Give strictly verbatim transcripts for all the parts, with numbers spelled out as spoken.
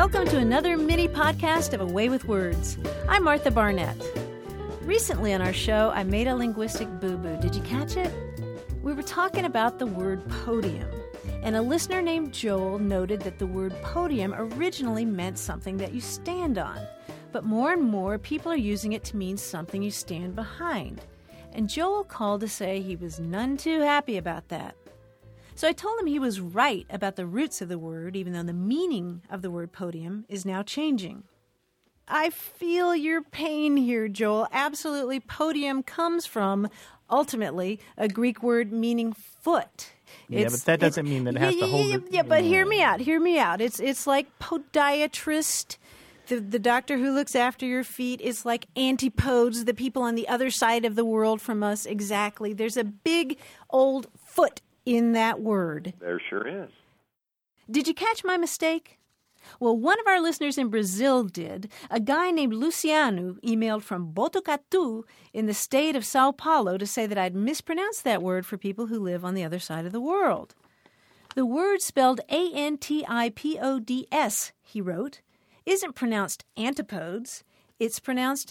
Welcome to another mini podcast of A Way with Words. I'm Martha Barnett. Recently on our show, I made a linguistic boo-boo. Did you catch it? We were talking about the word podium, and a listener named Joel noted that the word podium originally meant something that you stand on, but more and more people are using it to mean something you stand behind. And Joel called to say he was none too happy about that. So I told him he was right about the roots of the word, even though the meaning of the word podium is now changing. I feel your pain here, Joel. Absolutely. Podium comes from, ultimately, a Greek word meaning foot. Yeah, It's, but that doesn't mean that it has yeah, to hold yeah, it. Yeah, but hear me out. Hear me out. It's it's like podiatrist, the, the doctor who looks after your feet. Is like antipodes, the people on the other side of the world from us. Exactly. There's a big old foot in that word. There sure is. Did you catch my mistake? Well, one of our listeners in Brazil did. A guy named Luciano emailed from Botucatu in the state of Sao Paulo to say that I'd mispronounced that word for people who live on the other side of the world. The word spelled A N T I P O D S, he wrote, isn't pronounced antipodes. It's pronounced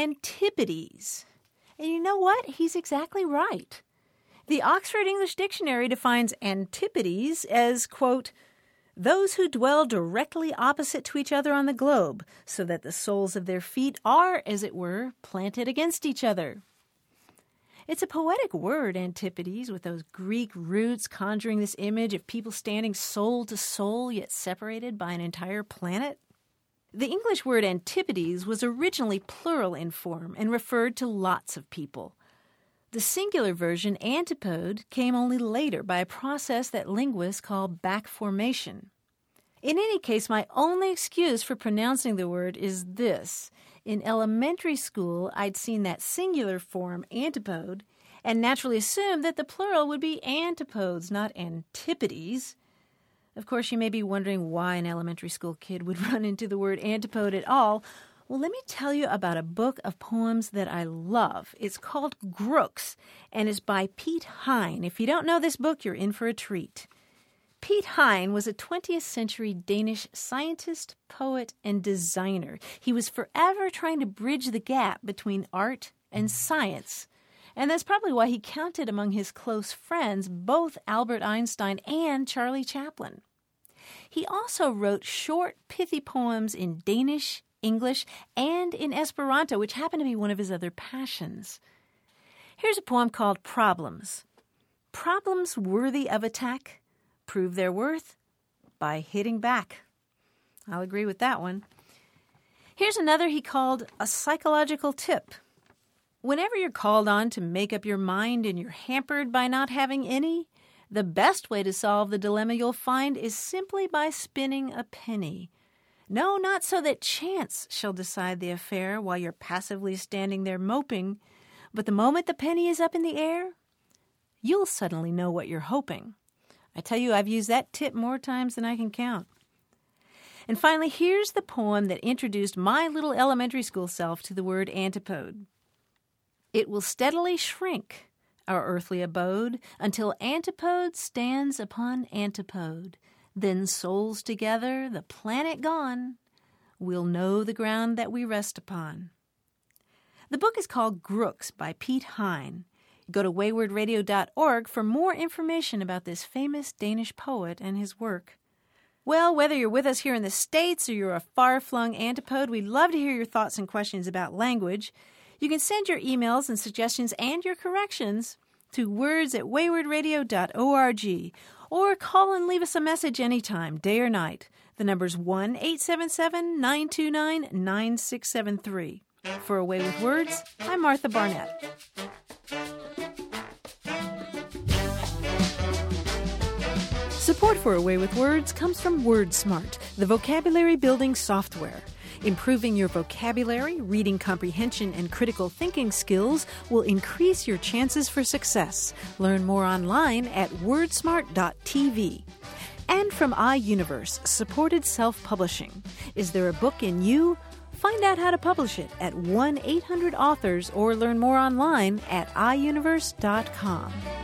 antipodes. And you know what? He's exactly right. The Oxford English Dictionary defines antipodes as, quote, those who dwell directly opposite to each other on the globe, so that the soles of their feet are, as it were, planted against each other. It's a poetic word, antipodes, with those Greek roots conjuring this image of people standing soul to soul, yet separated by an entire planet. The English word antipodes was originally plural in form and referred to lots of people. The singular version, antipode, came only later by a process that linguists call back formation. In any case, my only excuse for pronouncing the word is this. In elementary school, I'd seen that singular form, antipode, and naturally assumed that the plural would be antipodes, not antipodes. Of course, you may be wondering why an elementary school kid would run into the word antipode at all. Well, let me tell you about a book of poems that I love. It's called Grooks, and it's by Piet Hein. If you don't know this book, you're in for a treat. Piet Hein was a twentieth century Danish scientist, poet, and designer. He was forever trying to bridge the gap between art and science. And that's probably why he counted among his close friends both Albert Einstein and Charlie Chaplin. He also wrote short, pithy poems in Danish, English, and in Esperanto, which happened to be one of his other passions. Here's a poem called Problems. Problems worthy of attack prove their worth by hitting back. I'll agree with that one. Here's another he called A Psychological Tip. Whenever you're called on to make up your mind and you're hampered by not having any, the best way to solve the dilemma you'll find is simply by spinning a penny. No, not so that chance shall decide the affair while you're passively standing there moping, but the moment the penny is up in the air, you'll suddenly know what you're hoping. I tell you, I've used that tip more times than I can count. And finally, here's the poem that introduced my little elementary school self to the word antipode. It will steadily shrink, our earthly abode, until antipode stands upon antipode. Then souls together, the planet gone, we'll know the ground that we rest upon. The book is called Grooks by Piet Hein. Go to wayward radio dot org for more information about this famous Danish poet and his work. Well, whether you're with us here in the States or you're a far-flung antipode, we'd love to hear your thoughts and questions about language. You can send your emails and suggestions and your corrections to words at wayward radio dot org. Or call and leave us a message anytime, day or night. The number's one eight seven seven, nine two nine, nine six seven three. For A Way with Words, I'm Martha Barnett. Support for A Way with Words comes from WordSmart, the vocabulary building software. Improving your vocabulary, reading comprehension, and critical thinking skills will increase your chances for success. Learn more online at wordsmart dot t v. And from iUniverse, supported self-publishing. Is there a book in you? Find out how to publish it at one eight hundred authors or learn more online at i universe dot com.